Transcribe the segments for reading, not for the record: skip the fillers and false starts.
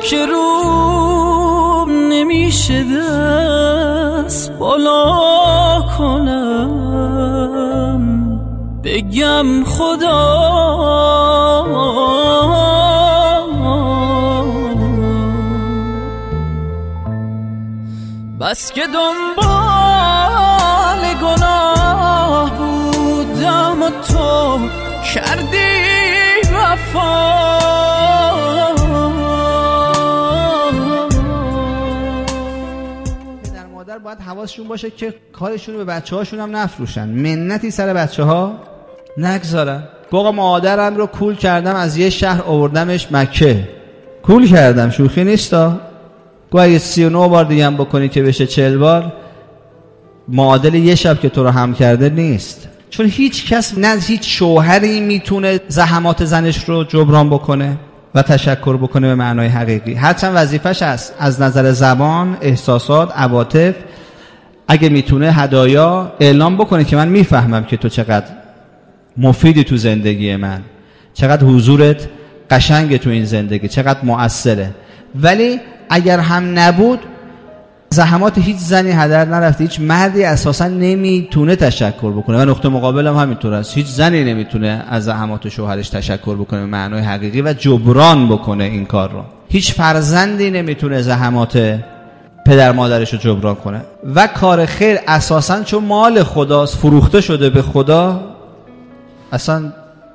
که روم نمیشه دست بالا کنم بگم خدا بس که دنبال گناه بودم و تو کردی وفا پدر مادر باید حواسشون باشه که کارشون رو به بچه هاشون هم نفروشن، منتی سر بچه ها نگذارن. گوگا مادرم رو کول کردم از یه شهر آوردمش مکه، کول کردم، شوخی نیستا. گو اگه 39 بار دیگه هم بکنی که بشه 40 بار، معادل یه شب که تو رو هم کرده نیست. چون هیچ کس، نه هیچ شوهری میتونه زحمات زنش رو جبران بکنه و تشکر بکنه به معنای حقیقی. هرچند وظیفش هست از نظر زبان، احساسات، عواطف، اگه میتونه هدایا اعلام بکنه که من میفهمم که تو چقدر مفیدی تو زندگی من، چقدر حضورت قشنگه تو این زندگی، چقدر مؤثره. ولی اگر هم نبود، زحمات هیچ زنی هدر نرفته. هیچ مردی اساسا نمیتونه تشکر بکنه و نقطه مقابل هم همینطور است. هیچ زنی نمیتونه از زحمات شوهرش تشکر بکنه به معنای حقیقی و جبران بکنه این کار رو. هیچ فرزندی نمیتونه زحمات پدر مادرش رو جبران کنه. و کار خیر اساسا چون مال خداست، فروخته شده به خدا، اصلا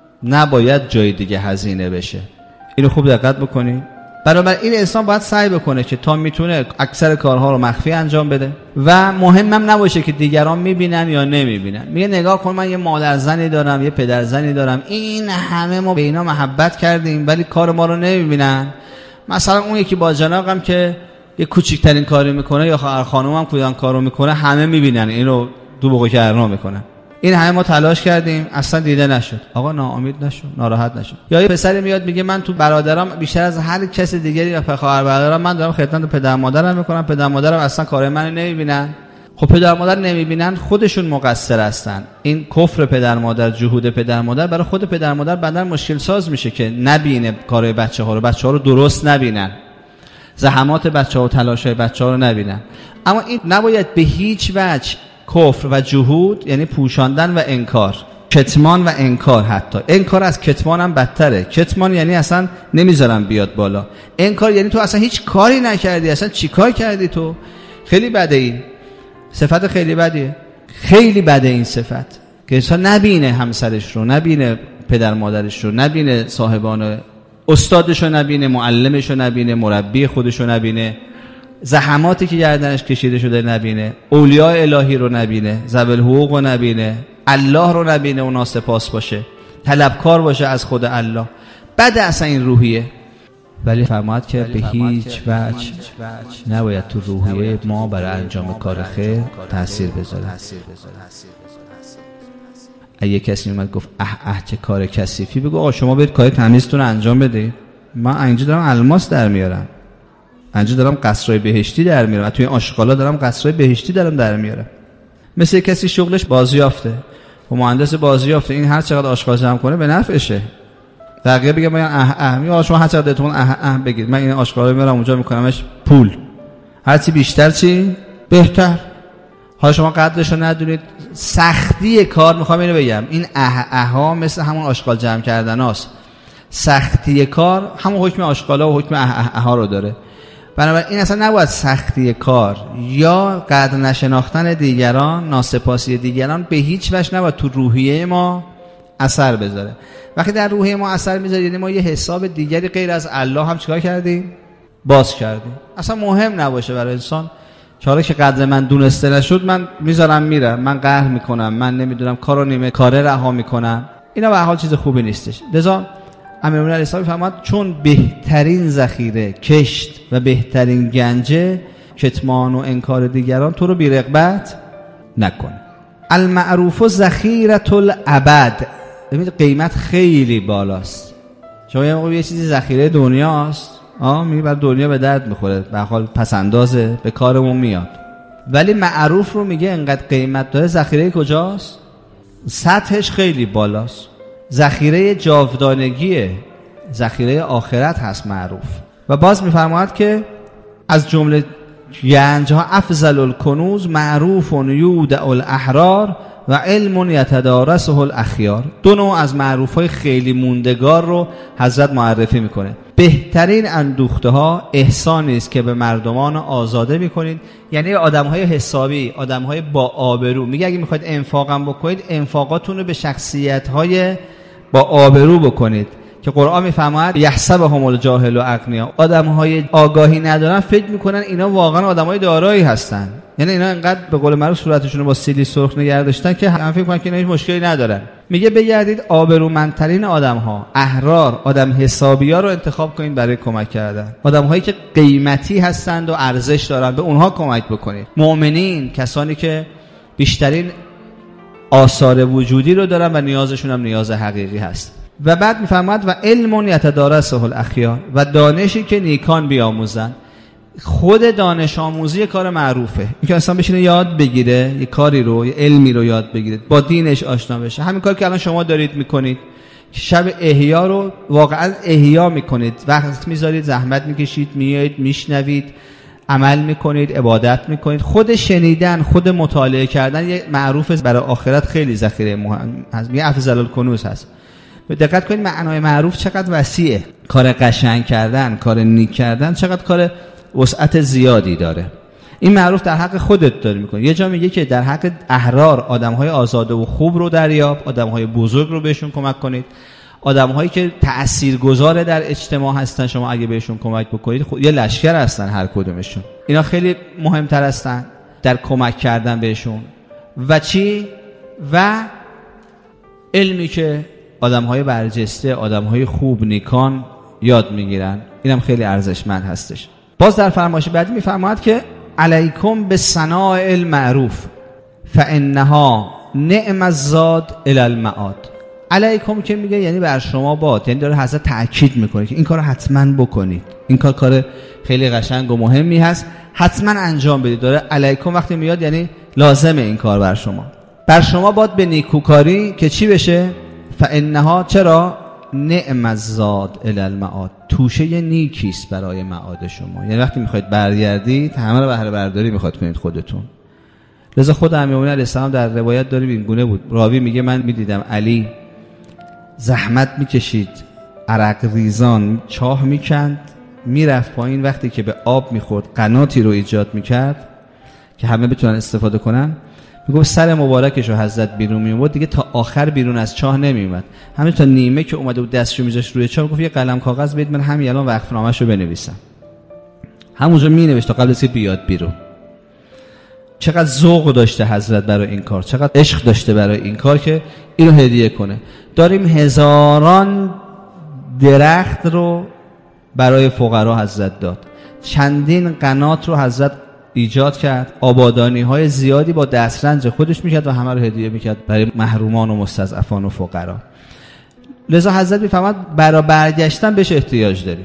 نباید جای دیگه هزینه بشه. اینو خوب دقت بکنی. بنابراین این انسان باید سعی بکنه که تا میتونه اکثر کارها رو مخفی انجام بده و مهمم نباشه که دیگران میبینن یا نمیبینن. میگه نگاه کن، من یه مادر زنی دارم، یه پدر زنی دارم، این همه ما به اینا محبت کردیم ولی کار ما رو نمیبینن. مثلا اون یکی با جناقم که یه کوچیکترین کاری میکنه یا خواهر خانومم کدام کارو میکنه همه میبینن، اینو دو بقو کرنا میکنن. این همه ما تلاش کردیم اصلا دیده نشد. آقا ناامید نشو، ناراحت نشو. یا یه پسری میاد میگه من تو برادرام بیشتر از هر کس دیگری یا خواهر برادرام من دارم خدمت پدر مادرم میکنم، پدر مادرم اصلا کار منو نمیبینن. خب پدر مادر نمیبینن، خودشون مقصر هستن. این کفر پدر مادر، جهود پدر مادر برای خود پدر مادر بعداً مشکل ساز میشه که نبینه کارهای بچه‌ها رو درست نبینن، زحمات بچه‌ها و تلاش‌های بچه‌ها رو نبینن. اما این نباید به هیچ وجه کفر و جهود، یعنی پوشاندن و انکار، کتمان و انکار. حتی انکار از کتمان هم بدتره. کتمان یعنی اصلا نمیذارم بیاد بالا، انکار یعنی تو اصلا هیچ کاری نکردی، اصلا چی کار کردی تو. خیلی بده این صفت، خیلی بدیه، خیلی بده این صفت که انسان نبینه همسرش رو، نبینه پدر مادرش رو، نبینه صاحبان استادش رو، نبینه معلمش رو، نبینه مربی خودش رو، نبینه زحماتی که گردنش کشیده شده، نبینه اولیاء الهی رو، نبینه ذوی الحقوق رو، نبینه الله رو، نبینه و ناسپاس باشه، طلبکار باشه از خود الله. بعد اصلا این روحیه. ولی فرماید که به هیچ وجه نباید تو روحیه ما برای انجام کار خیر تأثیر بذاره. اگه کسی اومد گفت چه کار کثیفی، بگو آقا شما برید کار تمیزتون رو انجام بدید. من اینجا دارم الماس در میارم، اینجا دارم قصرهای بهشتی در میارم، توی این آشغالا دارم قصرهای بهشتی در میارم. مثل کسی شغلش بازیافته و مهندس بازیافته، این هر چقدر آشغال جمع کنه به نفعشه. بقیه بگم من شما هر چقدر دلتون بگید، من این آشغالا میارم اونجا میکنمش پول، هرچی بیشتر چی بهتر. حالا شما قدرش رو ندونید، سختی کار، میخوام اینو بگم، این ها مثل همون آشغال جمع کردن هاست. سختی کار همون حکم آشغالا و حکم ها رو داره. بنابراین این اصلا نباید سختی کار یا قدر نشناختن دیگران، ناسپاسی دیگران به هیچ وجه نباید تو روحیه ما اثر بذاره. وقتی در روحیه ما اثر میذاره یعنی ما یه حساب دیگری غیر از الله هم چیکار کردیم؟ باز کردیم. اصلا مهم نباشه برای انسان چاره که قدر من دونسته نشد، من میذارم میرم، من قهر میکنم، من نمیدونم کارو نیمه کاره رها میکنم. اینا به هر حال چیز خوبی نیستش. لذا امیرالمومنین علیه السلام فرمود چون بهترین ذخیره کشت و بهترین گنجه کتمان و انکار دیگران تو رو بی رغبت نکنه. المعروف ذخیرة الابد، ببینید قیمت خیلی بالاست. شما یه چیزی ذخیره دنیاست، میگه بر دنیا به درد میخوره، به حال پس اندازه، به کارمون میاد. ولی معروف رو میگه انقدر قیمت داره، ذخیره کجاست؟ سطحش خیلی بالاست، ذخیره جاودانگیه، ذخیره آخرت هست معروف. و باز میفرماید که از جمله گنج‌ها افضل الکنوز معروف یودع الاحرار و علم یتدارسه الاخیار. دو نوع از معروف‌های خیلی موندگار رو حضرت معرفی میکنه. بهترین اندوخته ها احسانی است که به مردمان آزاده میکنید، یعنی آدم‌های حسابی، آدم‌های با آبرو. میگه اگه میخواید انفاقم بکنید، انفاقاتون رو به شخصیت‌های با آبرو بکنید که قرآن میفرماید یحسبهم الجاهل اغنیا. آدم‌های آگاهی ندارن فکر میکنن اینا واقعا آدم‌های دارایی هستن، یعنی اینا انقدر به قول معروف صورتشون رو با سیلی سرخ نگه داشتن که هم فکر میکنن که اینا هیچ مشکلی ندارن. میگه بگردید آبرومندترین آدم‌ها، احرار، آدم حسابی‌ها رو انتخاب کنید برای کمک کردن. آدم‌هایی که قیمتی هستند و ارزش دارن، به اونها کمک بکنید. مؤمنین، کسانی که بیشترین آثار وجودی رو دارن و نیازشون هم نیاز حقیقی هست. و بعد میفرماید و علم یتدارسه الاخیار، و دانشی که نیکان بیاموزن. خود دانش آموزی کار معروفه، این که انسان بشینه یاد بگیره یه کاری رو، یه علمی رو یاد بگیره، با دینش آشنا بشه. همین کار که الان شما دارید میکنید که شب احیا رو واقعا احیا میکنید، وقت میذارید، زحمت میکشید، میایید میشنوید، عمل میکنید، عبادت میکنید. خود شنیدن، خود مطالعه کردن یه معروف برای آخرت خیلی ذخیره مهم هست، یه افضل الکنوز هست. دقت کنید معنای معروف چقدر وسیعه. کار قشنگ کردن، کار نیک کردن چقدر کار وسعت زیادی داره. این معروف در حق خودت داری میکنی. یه جا میگه که در حق احرار، آدم‌های آزاده و خوب رو دریاب، آدم‌های بزرگ رو بهشون کمک کنید، آدم‌هایی که تاثیرگذار در اجتماع هستن شما اگه بهشون کمک بکنید، یه لشکر هستن هر کدومشون. اینا خیلی مهمتر هستن در کمک کردن بهشون. و چی؟ و علمی که آدم‌های برجسته، آدم‌های خوب، نیکان یاد میگیرن، اینم خیلی ارزشمند هستش. باز در فرمایش بعدی میفرماید که علیکم بصناع المعروف فانها نعم الزاد الی المعاد. علیکم که میگه یعنی بر شما باد، یعنی داره حضرت تأکید میکنه که این کارو حتما بکنید، این کار خیلی قشنگ و مهمی هست، حتما انجام بدید. داره علیکم وقتی میاد یعنی لازمه این کار بر شما. بر شما باد به نیکوکاری که چی بشه؟ فانها، چرا؟ نعم الزاد الی المعاد، توشه نیکیست برای معاد شما. یعنی وقتی میخواید برگردید همه رو بهره برداری میخواد کنید خودتون. لذا خود امیرالمومنین علیه السلام در روایت داریم این گونه بود. راوی میگه من میدیدم علی زحمت میکشید، عرق ریزان چاه میکند، میرفت پایین، وقتی که به آب میخورد قناتی رو ایجاد میکرد که همه بتونن استفاده کنن. میگه سر مبارکش رو حضرت بیرون میومد، دیگه تا آخر بیرون از چاه نمیومد، همین تا نیمه که اومده بود دستشو میذاشت روی چاه، گفت یه قلم کاغذ بدید من همین الان وقفنامه‌شو بنویسم. همونجا مینوشت تا قبل از که بیاد بیرون. چقدر ذوق داشته حضرت برای این کار، چقدر عشق داشته برای این کار که اینو هدیه کنه. داریم هزاران درخت رو برای فقرا حضرت داد، چندین قنات رو حضرت ایجاد کرد، آبادانی‌های زیادی با دسترنج خودش میکرد و همه رو هدیه میکرد برای محرومان و مستضعفان و فقرا. لذا حضرت میفهمد برای برگشتن بهش احتیاج داریم.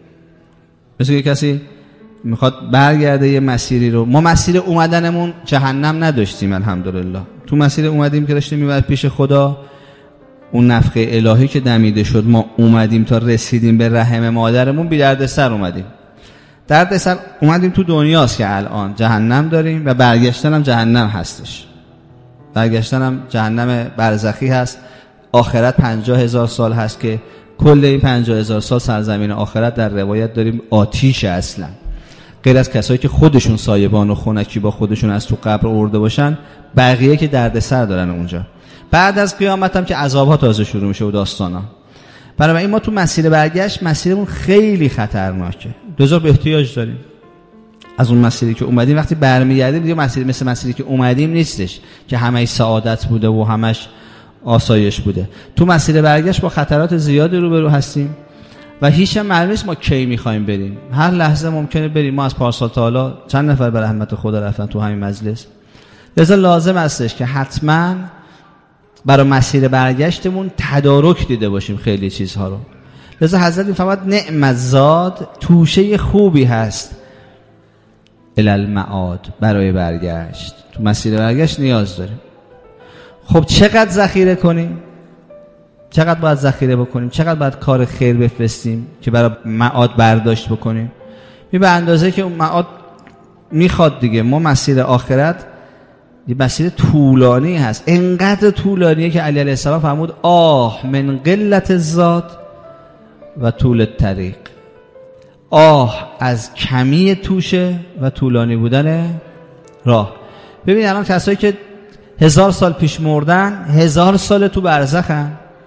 مثل کسی میخواد برگرده یه مسیری رو، ما مسیر اومدنمون جهنم نداشتیم الحمدلله، تو مسیر اومدیم که داشتیم میبرد پیش خدا، اون نفخه الهی که دمیده شد ما اومدیم تا رسیدیم به رحم مادرمون، بی دردسر اومدیم. دردسر اومدیم تو دنیاست که الان جهنم داریم و برگشتن هم جهنم هستش. برگشتن هم جهنم برزخی هست. آخرت 50,000 سال هست که کل این 50,000 سال سرزمین آخرت در روایت داریم آتیش اصلا. غیر از کسایی که خودشون سایبان و خونکی با خودشون از تو قبر آورده باشن، بقیه که دردسر دارن اونجا. بعد از قیامت هم که عذاب‌ها تازه شروع میشه و داستانا. برای این ما تو مسیر برگشت، مسیرمون خیلی خطرناکه. دوزار به احتیاج داریم از اون مسیری که اومدیم. وقتی برمیگردیم دیگه مسیر مثل مسیری که اومدیم نیستش که همش سعادت بوده و همش آسایش بوده. تو مسیر برگشت با خطرات زیادی روبرو هستیم و هیچ معلوم نیست ما کی می‌خوایم بریم. هر لحظه ممکنه بریم. ما از پارسال تا حالا چند نفر به رحمت خدا رفتن تو همین مجلس. لذا لازم استش که حتما برای مسیر برگشتمون تدارک دیده باشیم خیلی چیزها رو. لذا حضرت می‌فرماد نعم الزاد، توشه خوبی هست الی المعاد، برای برگشت. تو مسیر برگشت نیاز داریم. خب چقدر ذخیره کنیم؟ چقدر باید ذخیره بکنیم، چقدر باید کار خیر بفرستیم که برای معاد برداشت بکنیم. به اندازه که اون معاد میخواد دیگه. ما مسیر آخرت یه مسیر طولانی هست، انقدر طولانیه که علی علیه السلام فرمود آه من قلت الزاد و طول الطریق. آه از کمی توشه و طولانی بودن راه. ببین الان کسایی که 1000 سال پیش مردن 1000 سال تو برزخن،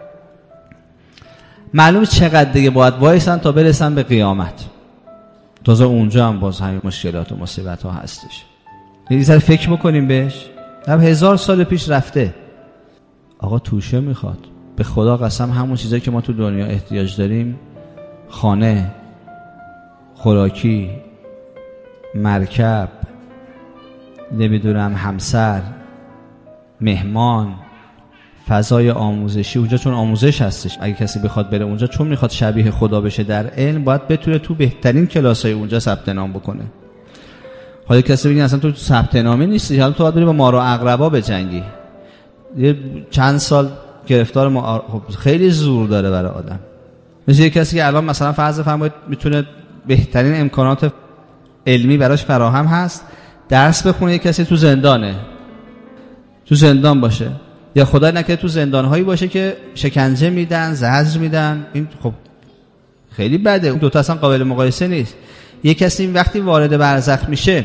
معلوم چقدر دیگه باید وایسن تا برسن به قیامت. تازه اونجا هم باز همین مشکلات و مصیبت ها هستش. یه ذره فکر بکنیم بهش. 1000 سال پیش رفته. آقا توشه میخواد. به خدا قسم همون چیزایی که ما تو دنیا احتیاج داریم، خانه، خوراکی، مرکب، نمیدونم همسر، مهمان، فضای آموزشی اونجا، چون آموزش هستش. اگه کسی بخواد بره اونجا چون میخواد شبیه خدا بشه در علم، باید بتونه تو بهترین کلاسای اونجا ثبت نام بکنه. حالا کسی بگه اصلا تو ثبت نامی نیستی، حالا تو باید بری با مار و عقربا بجنگی. یه چند سال گرفتار خب خیلی زور داره برای آدم. مثل یه کسی که الان مثلا فرض فرمایید میتونه بهترین امکانات علمی براش فراهم هست، درس بخونه، یه کسی تو زندانه، تو زندان باشه، یا خدای نکنه تو زندان‌هایی باشه که شکنجه میدن، زجر میدن. این خب خیلی بده. اون دوتا اصلا قابل مقایسه نیست. یه کسی وقتی وارد برزخ میشه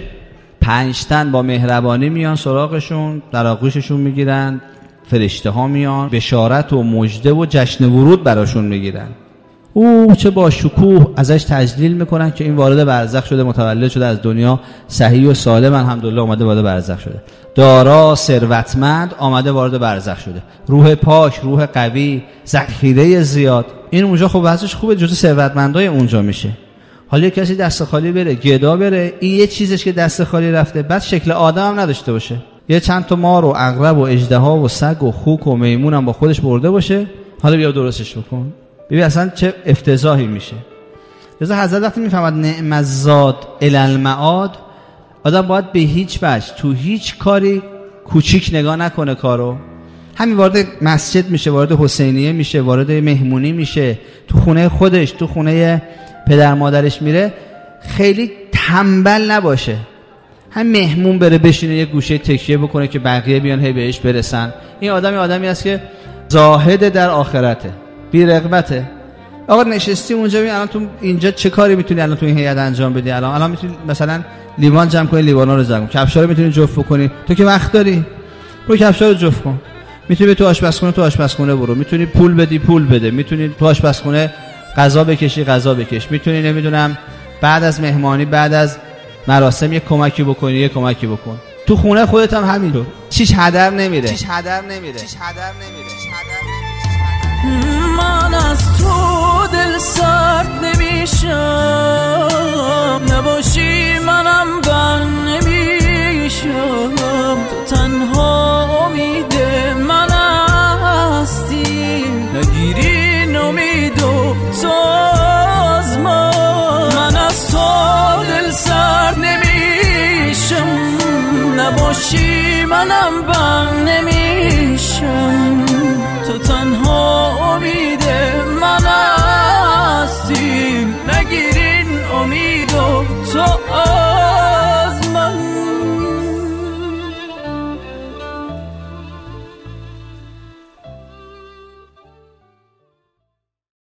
5 تن با مهربانی میان سراغشون، در آغوششون میگیرن، فرشته ها میان بشارت و مژده و جشن ورود براشون میگیرن. او چه با شکوه ازش تجلیل میکنن که این وارد برزخ شده، متولد شده از دنیا صحیح و سالم، الحمدلله اومده وارد برزخ شده، دارا ثروتمند آمده وارد برزخ شده، روح پاک، روح قوی، ذخیره زیاد. این اونجا خب وضعش خوبه، جزو ثروتمندای اونجا میشه. حالا کسی دست خالی بره، گدا بره، این یه چیزش که دست خالی رفته، بعد شکل آدم هم نداشته باشه، یه چند تا مار و عقرب و اژدها و سگ و خوک و میمون هم با خودش برده باشه، حالا بیا درستش بکن. ببین اصلا چه افتضاحی میشه. لذا حضرت وقتی میفهمد نعم الزاد الی المعاد، آدم باید به هیچ وجه تو هیچ کاری کوچیک نگاه نکنه کارو. همین وارد مسجد میشه، وارد حسینیه میشه، وارد مهمونی میشه، تو خونه خودش، تو خونه پدر مادرش میره، خیلی تنبل نباشه. هم مهمون بره بشینه یه گوشه تکیه بکنه که بقیه بیان هی بهش برسن. این آدمی است که زاهد در آخرته، بی رغبته. آقا نشستی اونجا، ببین الان تو اینجا چه کاری میتونی الان تو این هیئت انجام بدی؟ الان میتونی مثلا لیوان جمع کنی، لیوانا رو جمع کنی، کفشا رو میتونی جفت کنی. تو که وقت داری، برو کفشا رو جفت کن. میتونی تو آشپزخونه برو، میتونی پول بدی پول بده، میتونی تو آشپزخونه غذا بکش، میتونی نمیدونم بعد از مهمانی، بعد از مراسم یه کمکی بکنی. تو خونه خودت هم همینطور، چیش هدر نمیره. من از تو دل سرد نمیشم، نباشی منم بند نمیشم. تو تنها امید من هستی، نگیری امید و سازمان. من از تو دل سرد نمیشم، نباشی منم بند نمیشم.